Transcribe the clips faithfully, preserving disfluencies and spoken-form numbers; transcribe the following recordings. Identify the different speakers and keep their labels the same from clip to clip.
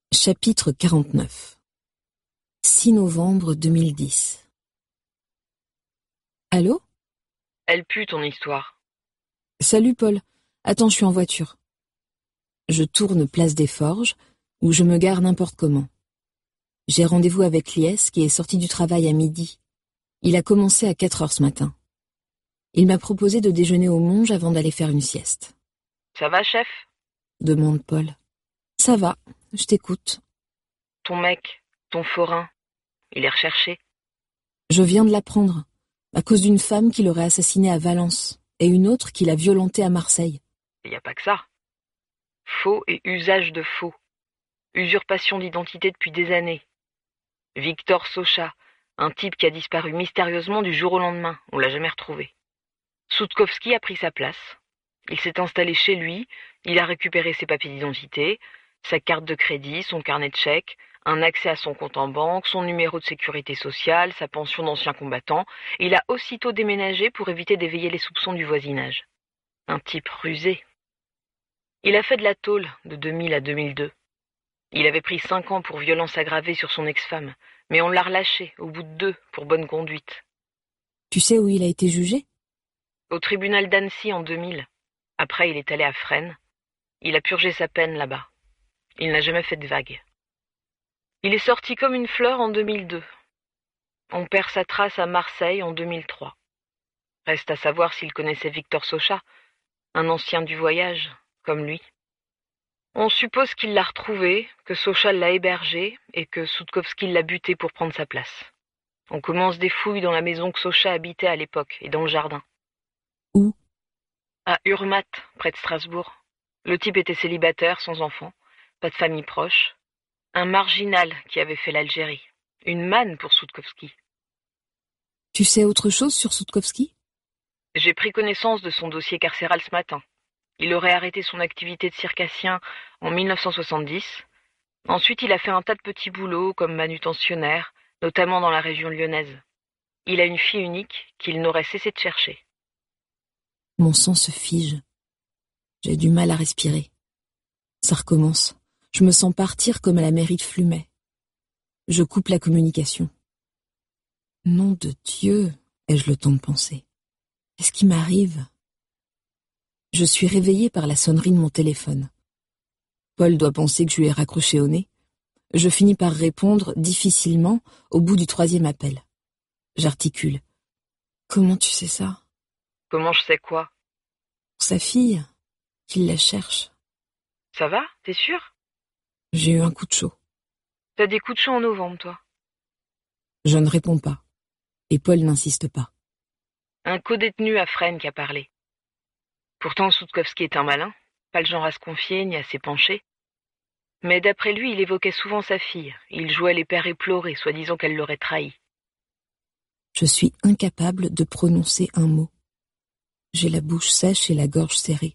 Speaker 1: Chapitre quarante-neuf. six novembre deux mille dix. Allô?
Speaker 2: Elle pue ton histoire.
Speaker 1: Salut Paul. Attends, je suis en voiture. Je tourne place des Forges, où je me gare n'importe comment. J'ai rendez-vous avec Lies, qui est sorti du travail à midi. Il a commencé à quatre heures ce matin. Il m'a proposé de déjeuner au Monge avant d'aller faire une sieste.
Speaker 2: Ça va, chef?
Speaker 1: Demande Paul. Ça va, je t'écoute.
Speaker 2: Ton mec, ton forain, il est recherché.
Speaker 1: Je viens de l'apprendre, à cause d'une femme qui l'aurait assassiné à Valence, et une autre qui l'a violenté à Marseille.
Speaker 2: Il n'y a pas que ça. Faux et usage de faux. Usurpation d'identité depuis des années. Victor Socha, un type qui a disparu mystérieusement du jour au lendemain, on l'a jamais retrouvé. Soutkowski a pris sa place. Il s'est installé chez lui, il a récupéré ses papiers d'identité, sa carte de crédit, son carnet de chèques, un accès à son compte en banque, son numéro de sécurité sociale, sa pension d'ancien combattant. Il a aussitôt déménagé pour éviter d'éveiller les soupçons du voisinage. Un type rusé. Il a fait de la tôle de deux mille à deux mille deux. Il avait pris cinq ans pour violence aggravée sur son ex-femme, mais on l'a relâché au bout de deux pour bonne conduite.
Speaker 1: Tu sais où il a été jugé?
Speaker 2: Au tribunal d'Annecy en deux mille. Après, il est allé à Fresnes. Il a purgé sa peine là-bas. Il n'a jamais fait de vagues. Il est sorti comme une fleur en deux mille deux. On perd sa trace à Marseille en deux mille trois. Reste à savoir s'il connaissait Victor Socha, un ancien du voyage, comme lui. On suppose qu'il l'a retrouvé, que Socha l'a hébergé et que Soutkowski l'a buté pour prendre sa place. On commence des fouilles dans la maison que Socha habitait à l'époque et dans le jardin.
Speaker 1: Où?
Speaker 2: À Urmat, près de Strasbourg. Le type était célibataire, sans enfant, pas de famille proche. Un marginal qui avait fait l'Algérie. Une manne pour Soutkowski.
Speaker 1: Tu sais autre chose sur Soutkowski?
Speaker 2: J'ai pris connaissance de son dossier carcéral ce matin. Il aurait arrêté son activité de circassien en mille neuf cent soixante-dix. Ensuite, il a fait un tas de petits boulots comme manutentionnaire, notamment dans la région lyonnaise. Il a une fille unique qu'il n'aurait cessé de chercher.
Speaker 1: Mon sang se fige. J'ai du mal à respirer. Ça recommence. Je me sens partir comme à la mairie de Flumet. Je coupe la communication. Nom de Dieu, ai-je le temps de penser. Qu'est-ce qui m'arrive? Je suis réveillée par la sonnerie de mon téléphone. Paul doit penser que je lui ai raccroché au nez. Je finis par répondre difficilement au bout du troisième appel. J'articule. Comment tu sais ça?
Speaker 2: Comment je sais quoi?
Speaker 1: Sa fille, qu'il la cherche.
Speaker 2: Ça va? T'es sûr?
Speaker 1: J'ai eu un coup de chaud.
Speaker 2: T'as des coups de chaud en novembre, toi?
Speaker 1: Je ne réponds pas. Et Paul n'insiste pas.
Speaker 2: Un codétenu à Fresnes qui a parlé. Pourtant, Soutkowski est un malin, pas le genre à se confier ni à s'épancher. Mais d'après lui, il évoquait souvent sa fille. Il jouait les pères éplorés, soi-disant qu'elle l'aurait trahi.
Speaker 1: Je suis incapable de prononcer un mot. J'ai la bouche sèche et la gorge serrée.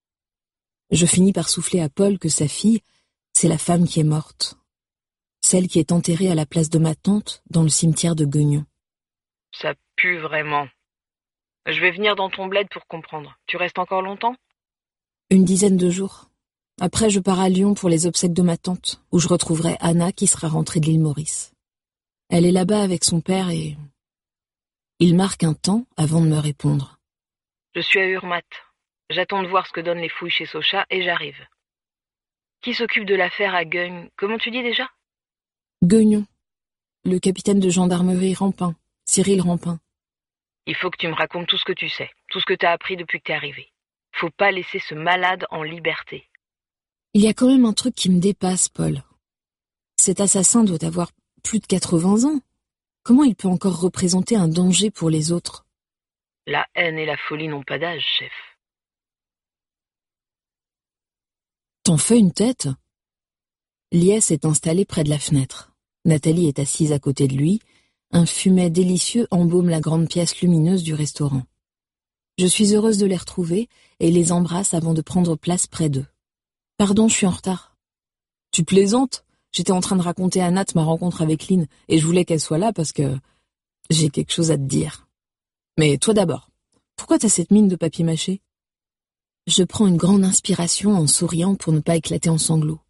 Speaker 1: Je finis par souffler à Paul que sa fille, c'est la femme qui est morte. Celle qui est enterrée à la place de ma tante dans le cimetière de Guignon.
Speaker 2: Ça pue vraiment. Je vais venir dans ton bled pour comprendre. Tu restes encore longtemps?
Speaker 1: Une dizaine de jours. Après, je pars à Lyon pour les obsèques de ma tante, où je retrouverai Anna qui sera rentrée de l'île Maurice. Elle est là-bas avec son père et... Il marque un temps avant de me répondre.
Speaker 2: Je suis à Urmat. J'attends de voir ce que donnent les fouilles chez Socha et j'arrive. Qui s'occupe de l'affaire à Guignon? Comment tu dis déjà?
Speaker 1: Guignon. Le capitaine de gendarmerie Rampin, Cyril Rampin.
Speaker 2: Il faut que tu me racontes tout ce que tu sais, tout ce que t'as appris depuis que t'es arrivé. Faut pas laisser ce malade en liberté.
Speaker 1: Il y a quand même un truc qui me dépasse, Paul. Cet assassin doit avoir plus de quatre-vingts ans. Comment il peut encore représenter un danger pour les autres?
Speaker 2: La haine et la folie n'ont pas d'âge, chef.
Speaker 1: T'en fais une tête? Lies est installé près de la fenêtre. Nathalie est assise à côté de lui. Un fumet délicieux embaume la grande pièce lumineuse du restaurant. Je suis heureuse de les retrouver et les embrasse avant de prendre place près d'eux. Pardon, je suis en retard. Tu plaisantes? J'étais en train de raconter à Nat ma rencontre avec Lynn et je voulais qu'elle soit là parce que j'ai quelque chose à te dire. Mais toi d'abord, pourquoi t'as cette mine de papier mâché? Je prends une grande inspiration en souriant pour ne pas éclater en sanglots.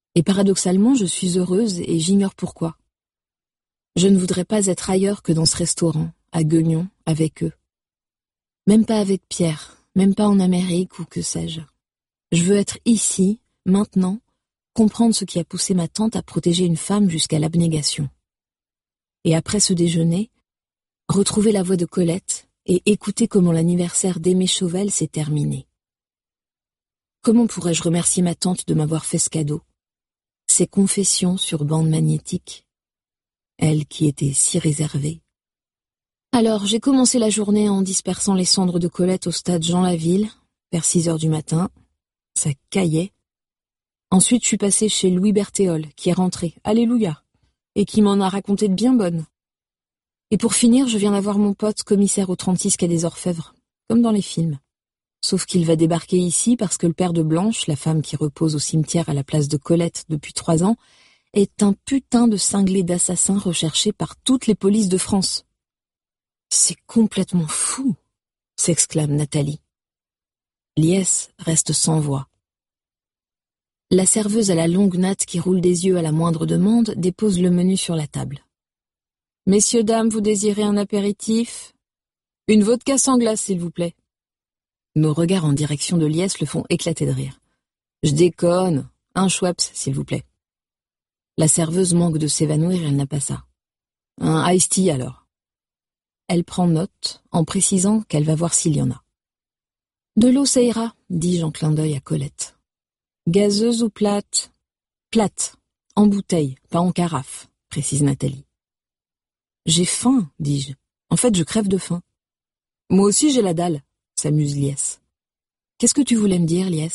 Speaker 1: Et paradoxalement, je suis heureuse et j'ignore pourquoi. Je ne voudrais pas être ailleurs que dans ce restaurant, à Guignon, avec eux. Même pas avec Pierre, même pas en Amérique ou que sais-je. Je veux être ici, maintenant, comprendre ce qui a poussé ma tante à protéger une femme jusqu'à l'abnégation. Et après ce déjeuner, retrouver la voix de Colette et écouter comment l'anniversaire d'Aimé Chauvel s'est terminé. Comment pourrais-je remercier ma tante de m'avoir fait ce cadeau? Ses confessions sur bande magnétique, elle qui était si réservée. Alors, j'ai commencé la journée en dispersant les cendres de Colette au stade Jean-Laville, vers six heures du matin. Ça caillait. Ensuite, je suis passée chez Louis Berthéol, qui est rentré, alléluia, et qui m'en a raconté de bien bonnes. Et pour finir, je viens d'avoir mon pote commissaire au trente-six quai des Orfèvres, comme dans les films. Sauf qu'il va débarquer ici parce que le père de Blanche, la femme qui repose au cimetière à la place de Colette depuis trois ans, est un putain de cinglé d'assassin recherché par toutes les polices de France. C'est complètement fou, s'exclame Nathalie. Liès reste sans voix. La serveuse à la longue natte qui roule des yeux à la moindre demande dépose le menu sur la table. « Messieurs, dames, vous désirez un apéritif ? Une vodka sans glace, s'il vous plaît. » Nos regards en direction de Liès le font éclater de rire. « Je déconne, un Schweppes, s'il vous plaît. » La serveuse manque de s'évanouir, elle n'a pas ça. « Un iced tea, alors. » Elle prend note, en précisant qu'elle va voir s'il y en a. « De l'eau, ça ira, » dis-je en clin d'œil à Colette. « Gazeuse ou plate ? » « Plate, en bouteille, pas en carafe, » précise Nathalie. « J'ai faim, dis-je. En fait, je crève de faim. »« Moi aussi, j'ai la dalle, » s'amuse Liès. « Qu'est-ce que tu voulais me dire, Liès ?»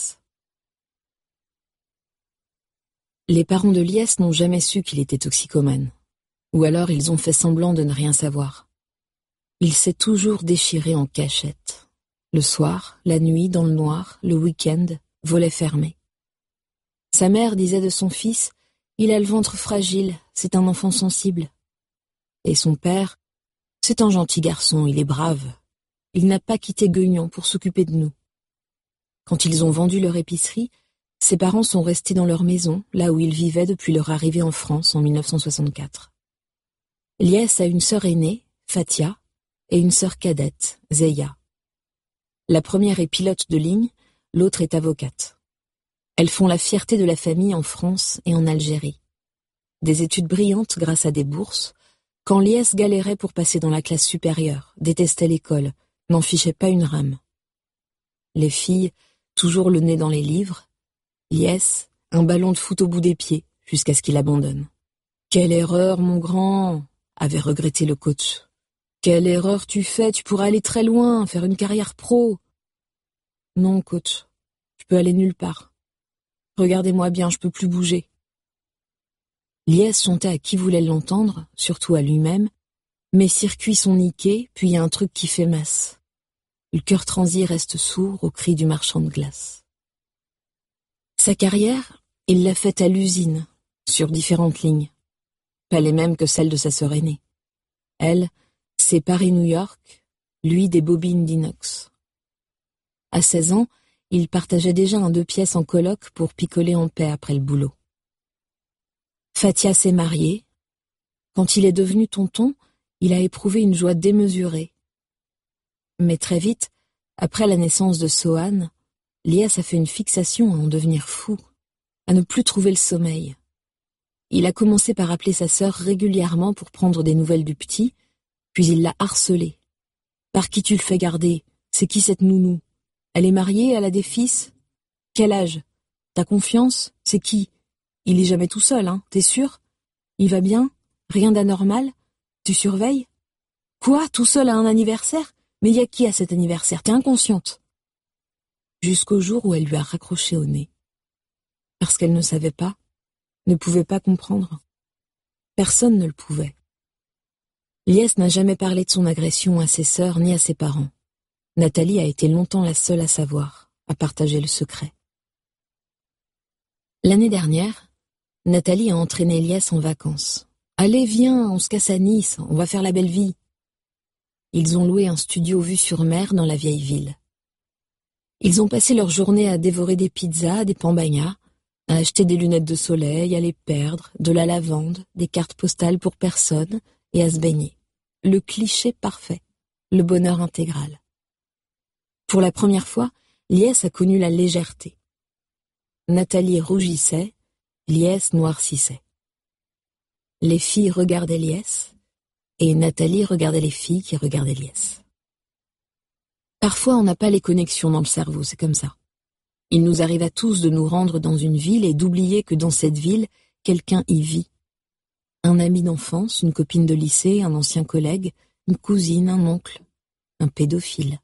Speaker 1: Les parents de Liès n'ont jamais su qu'il était toxicomane. Ou alors ils ont fait semblant de ne rien savoir. Il s'est toujours déchiré en cachette. Le soir, la nuit, dans le noir, le week-end, volet fermé. Sa mère disait de son fils, « Il a le ventre fragile, c'est un enfant sensible. » Et son père, « C'est un gentil garçon, il est brave. Il n'a pas quitté Guignon pour s'occuper de nous. » Quand ils ont vendu leur épicerie, ses parents sont restés dans leur maison, là où ils vivaient depuis leur arrivée en France en mille neuf cent soixante-quatre. Liès a une sœur aînée, Fatia, et une sœur cadette, Zeya. La première est pilote de ligne, l'autre est avocate. Elles font la fierté de la famille en France et en Algérie. Des études brillantes grâce à des bourses, quand Liès galérait pour passer dans la classe supérieure, détestait l'école, n'en fichait pas une rame. Les filles, toujours le nez dans les livres, Liès, un ballon de foot au bout des pieds, jusqu'à ce qu'il abandonne. « Quelle erreur, mon grand !» avait regretté le coach. « Quelle erreur tu fais, tu pourrais aller très loin, faire une carrière pro. » « Non, coach, je peux aller nulle part. Regardez-moi bien, je peux plus bouger. » Liès chantait à qui voulait l'entendre, surtout à lui-même. Mes circuits sont niqués, puis il y a un truc qui fait masse. Le cœur transi reste sourd au cri du marchand de glace. Sa carrière, il l'a faite à l'usine, sur différentes lignes. Pas les mêmes que celles de sa sœur aînée. Elle, c'est Paris-New York, lui des bobines d'inox. À seize ans, il partageait déjà un deux pièces en coloc pour picoler en paix après le boulot. Fatia s'est mariée. Quand il est devenu tonton, il a éprouvé une joie démesurée. Mais très vite, après la naissance de Sohan, Liès a fait une fixation à en devenir fou, à ne plus trouver le sommeil. Il a commencé par appeler sa sœur régulièrement pour prendre des nouvelles du petit, puis il l'a harcelée. « Par qui tu le fais garder? C'est qui cette nounou? Elle est mariée, elle a des fils? Quel âge? T'as confiance? C'est qui? Il est jamais tout seul, hein, t'es sûr? Il va bien? Rien d'anormal? Tu surveilles? Quoi, tout seul à un anniversaire? Mais y a qui à cet anniversaire? T'es inconsciente. » Jusqu'au jour où elle lui a raccroché au nez. Parce qu'elle ne savait pas, ne pouvait pas comprendre. Personne ne le pouvait. Liès n'a jamais parlé de son agression à ses sœurs ni à ses parents. Nathalie a été longtemps la seule à savoir, à partager le secret. L'année dernière, Nathalie a entraîné Liès en vacances. « Allez, viens, on se casse à Nice, on va faire la belle vie. » Ils ont loué un studio vue sur mer dans la vieille ville. Ils ont passé leur journée à dévorer des pizzas, des pambagnas, à acheter des lunettes de soleil, à les perdre, de la lavande, des cartes postales pour personne, et à se baigner. Le cliché parfait, le bonheur intégral. Pour la première fois, Liès a connu la légèreté. Nathalie rougissait, Liès noircissait. Les filles regardaient Liès, et Nathalie regardait les filles qui regardaient Liès. Parfois, on n'a pas les connexions dans le cerveau, c'est comme ça. Il nous arrive à tous de nous rendre dans une ville et d'oublier que dans cette ville, quelqu'un y vit. Un ami d'enfance, une copine de lycée, un ancien collègue, une cousine, un oncle, un pédophile.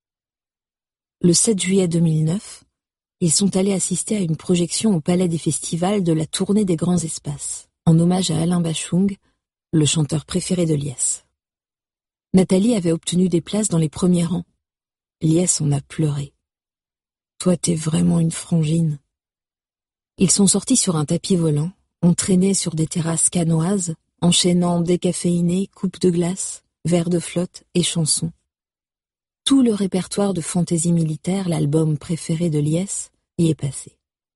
Speaker 1: Le sept juillet deux mille neuf, ils sont allés assister à une projection au Palais des Festivals de la tournée des Grands Espaces, en hommage à Alain Bachung, le chanteur préféré de Liès. Nathalie avait obtenu des places dans les premiers rangs. Liès en a pleuré. « Toi, t'es vraiment une frangine. » Ils sont sortis sur un tapis volant, ont traîné sur des terrasses canoises, enchaînant décaféinés, coupes de glace, verres de flotte et chansons. Tout le répertoire de Fantaisie militaire, l'album préféré de Liès, y est passé.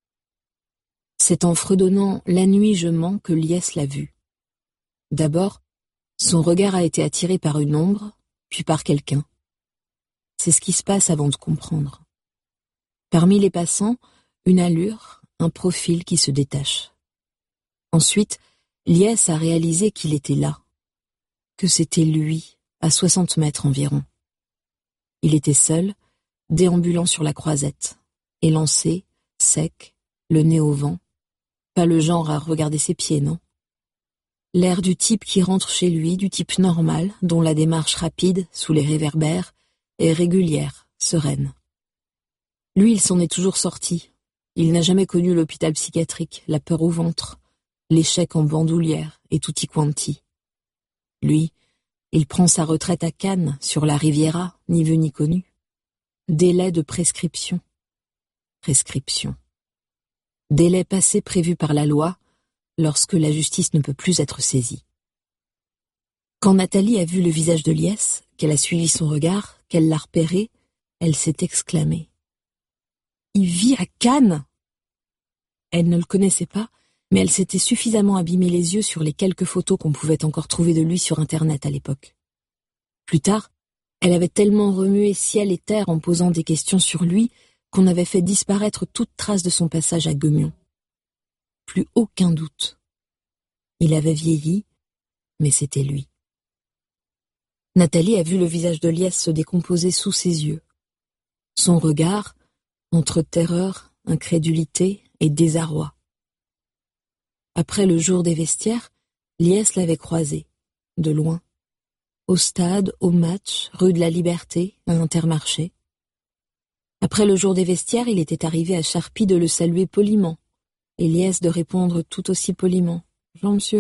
Speaker 1: C'est en fredonnant « La nuit je mens » que Liès l'a vu. D'abord, son regard a été attiré par une ombre, puis par quelqu'un. C'est ce qui se passe avant de comprendre. Parmi les passants, une allure, un profil qui se détache. Ensuite, Liès a réalisé qu'il était là, que c'était lui, à soixante mètres environ. Il était seul, déambulant sur la croisette, élancé, sec, le nez au vent. Pas le genre à regarder ses pieds, non? L'air du type qui rentre chez lui, du type normal, dont la démarche rapide, sous les réverbères, est régulière, sereine. Lui, il s'en est toujours sorti. Il n'a jamais connu l'hôpital psychiatrique, la peur au ventre, l'échec en bandoulière et tutti quanti. Lui, il prend sa retraite à Cannes, sur la Riviera, ni vu ni connu. Délai de prescription. Prescription. Délai passé prévu par la loi, lorsque la justice ne peut plus être saisie. Quand Nathalie a vu le visage de Liès, qu'elle a suivi son regard, qu'elle l'a repéré, elle s'est exclamée. « Il vit à Cannes !» Elle ne le connaissait pas, mais elle s'était suffisamment abîmé les yeux sur les quelques photos qu'on pouvait encore trouver de lui sur Internet à l'époque. Plus tard, elle avait tellement remué ciel et terre en posant des questions sur lui qu'on avait fait disparaître toute trace de son passage à Guemion. Plus aucun doute. Il avait vieilli, mais c'était lui. Nathalie a vu le visage de Liès se décomposer sous ses yeux. Son regard, entre terreur, incrédulité et désarroi. Après le jour des vestiaires, Liès l'avait croisé, de loin, au stade, au match, rue de la Liberté, à Intermarché. Après le jour des vestiaires, il était arrivé à Charpie de le saluer poliment, et Liès de répondre tout aussi poliment. « Jean, monsieur. »«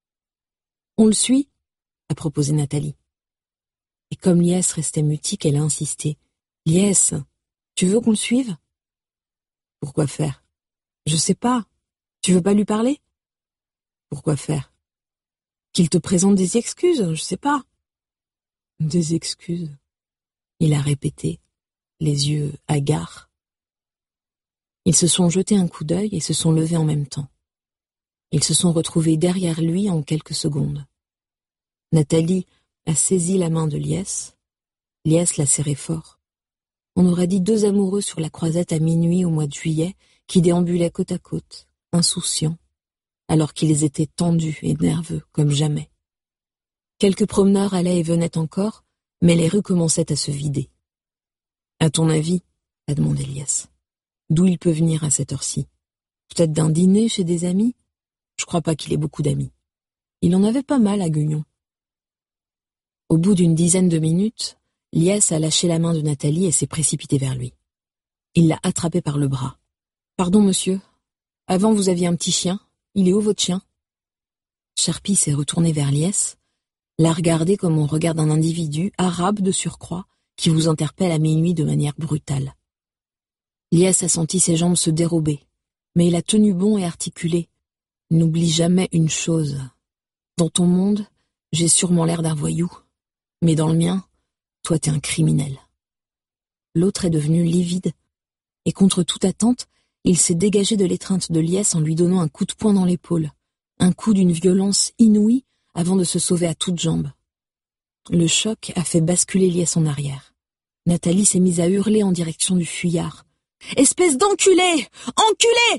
Speaker 1: On le suit ?» a proposé Nathalie. Et comme Liès restait mutique, elle a insisté. « Liès, tu veux qu'on le suive ?»« Pourquoi faire ?»« Je sais pas. Tu veux pas lui parler ?»« Pourquoi faire ?»« Qu'il te présente des excuses, je sais pas. »« Des excuses ?» Il a répété, les yeux hagards. Ils se sont jetés un coup d'œil et se sont levés en même temps. Ils se sont retrouvés derrière lui en quelques secondes. Nathalie a saisi la main de Liès. Liès l'a serré fort. On aurait dit deux amoureux sur la croisette à minuit au mois de juillet qui déambulaient côte à côte, insouciants, alors qu'ils étaient tendus et nerveux comme jamais. Quelques promeneurs allaient et venaient encore, mais les rues commençaient à se vider. « À ton avis, » a demandé Liès, « d'où il peut venir à cette heure-ci? Peut-être d'un dîner chez des amis? Je crois pas qu'il ait beaucoup d'amis. Il en avait pas mal à Guignon. » Au bout d'une dizaine de minutes, Liès a lâché la main de Nathalie et s'est précipité vers lui. Il l'a attrapé par le bras. « Pardon, monsieur. Avant, vous aviez un petit chien. Il est où, votre chien ?» Charpie s'est retourné vers Liès, l'a regardé comme on regarde un individu, arabe de surcroît, qui vous interpelle à minuit de manière brutale. Liès a senti ses jambes se dérober, mais il a tenu bon et articulé. « N'oublie jamais une chose. Dans ton monde, j'ai sûrement l'air d'un voyou. Mais dans le mien, toi t'es un criminel. » L'autre est devenu livide, et contre toute attente, Il s'est dégagé de l'étreinte de Liès en lui donnant un coup de poing dans l'épaule, un coup d'une violence inouïe avant de se sauver à toutes jambes. Le choc a fait basculer Liès en arrière. Nathalie s'est mise à hurler en direction du fuyard. « Espèce d'enculé! Enculé !»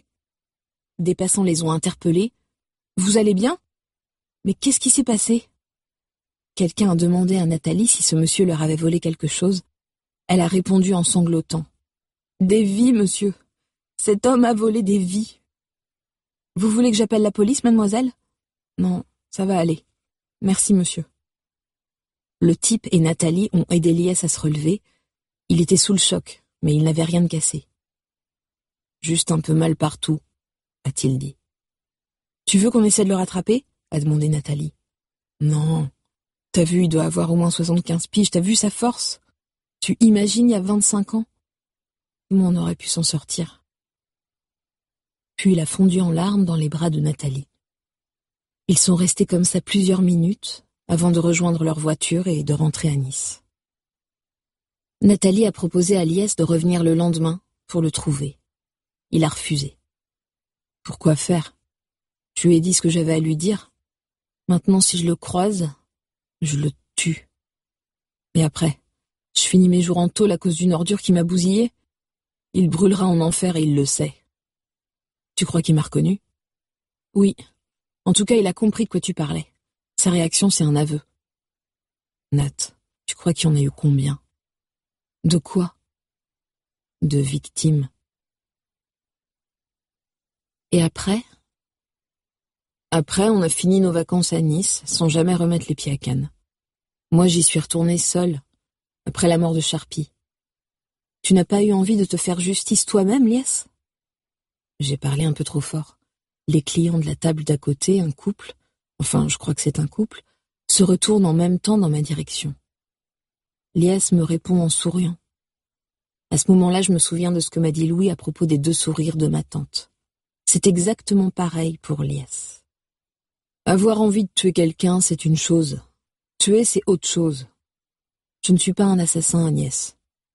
Speaker 1: Des passants les ont interpellés. « Vous allez bien ? Mais qu'est-ce qui s'est passé ?» Quelqu'un a demandé à Nathalie si ce monsieur leur avait volé quelque chose. Elle a répondu en sanglotant. « Des vies, monsieur. Cet homme a volé des vies. »« Vous voulez que j'appelle la police, mademoiselle ? » ?»« Non, ça va aller. Merci, monsieur. » Le type et Nathalie ont aidé Liès à se relever. Il était sous le choc, mais il n'avait rien de cassé. « Juste un peu mal partout, » a-t-il dit. « Tu veux qu'on essaie de le rattraper ?» a demandé Nathalie. « Non. T'as vu, il doit avoir au moins soixante-quinze piges. T'as vu sa force ? Tu imagines il y a vingt-cinq ans ? Comment on aurait pu s'en sortir ?» Puis il a fondu en larmes dans les bras de Nathalie. Ils sont restés comme ça plusieurs minutes avant de rejoindre leur voiture et de rentrer à Nice. Nathalie a proposé à Liès de revenir le lendemain pour le trouver. Il a refusé. « Pourquoi faire ? Je lui ai dit ce que j'avais à lui dire. Maintenant, si je le croise, je le tue. Et après, je finis mes jours en tôle à cause d'une ordure qui m'a bousillé. Il brûlera en enfer et il le sait. Tu crois qu'il m'a reconnu ? Oui. En tout cas, il a compris de quoi tu parlais. Sa réaction, c'est un aveu. Nat, tu crois qu'il y en a eu combien ? De quoi ? De victimes. Et après ? Après, on a fini nos vacances à Nice, sans jamais remettre les pieds à Cannes. Moi, j'y suis retournée seule, après la mort de Charpie. Tu n'as pas eu envie de te faire justice toi-même, Liès ? J'ai parlé un peu trop fort. Les clients de la table d'à côté, un couple, enfin, je crois que c'est un couple, se retournent en même temps dans ma direction. Liès me répond en souriant. À ce moment-là, je me souviens de ce que m'a dit Louis à propos des deux sourires de ma tante. C'est exactement pareil pour Liès. Avoir envie de tuer quelqu'un, c'est une chose. Tuer, c'est autre chose. Je ne suis pas un assassin, Agnès.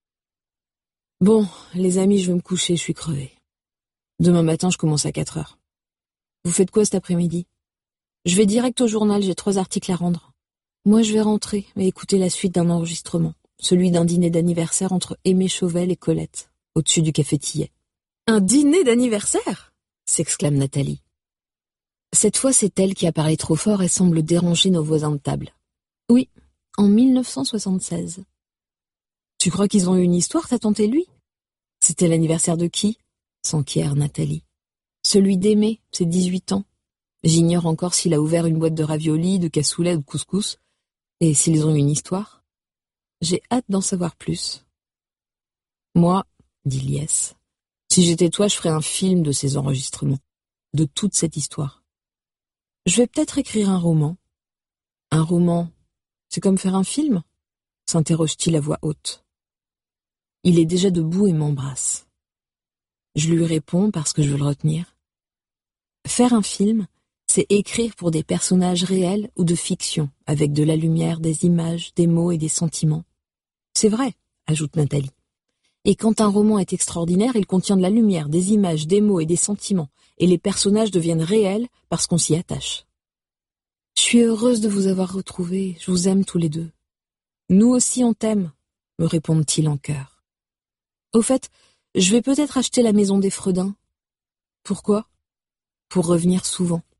Speaker 1: Bon, les amis, je vais me coucher, je suis crevée. Demain matin, je commence à quatre heures. Vous faites quoi cet après-midi ? Je vais direct au journal, j'ai trois articles à rendre. Moi, je vais rentrer et écouter la suite d'un enregistrement, celui d'un dîner d'anniversaire entre Aimé Chauvel et Colette, au-dessus du café Tillet. « Un dîner d'anniversaire !» s'exclame Nathalie. Cette fois, c'est elle qui a parlé trop fort et semble déranger nos voisins de table. Oui, en mille neuf cent soixante-seize. Tu crois qu'ils ont eu une histoire, ta tante et lui ? C'était l'anniversaire de qui ? S'enquiert Nathalie. Celui d'Aimé, c'est dix-huit ans. J'ignore encore s'il a ouvert une boîte de raviolis, de cassoulet ou de couscous. Et s'ils ont eu une histoire ? J'ai hâte d'en savoir plus. Moi, dit Liès, si j'étais toi, je ferais un film de ces enregistrements, de toute cette histoire. Je vais peut-être écrire un roman. Un roman, c'est comme faire un film ? S'interroge-t-il à voix haute. Il est déjà debout et m'embrasse. Je lui réponds parce que je veux le retenir. Faire un film, c'est écrire pour des personnages réels ou de fiction, avec de la lumière, des images, des mots et des sentiments. C'est vrai, ajoute Nathalie. Et quand un roman est extraordinaire, il contient de la lumière, des images, des mots et des sentiments, et les personnages deviennent réels parce qu'on s'y attache. Je suis heureuse de vous avoir retrouvés, je vous aime tous les deux. Nous aussi on t'aime, me répondent-ils en chœur. Au fait, je vais peut-être acheter la maison des Fredins. Pourquoi ? Pour revenir souvent.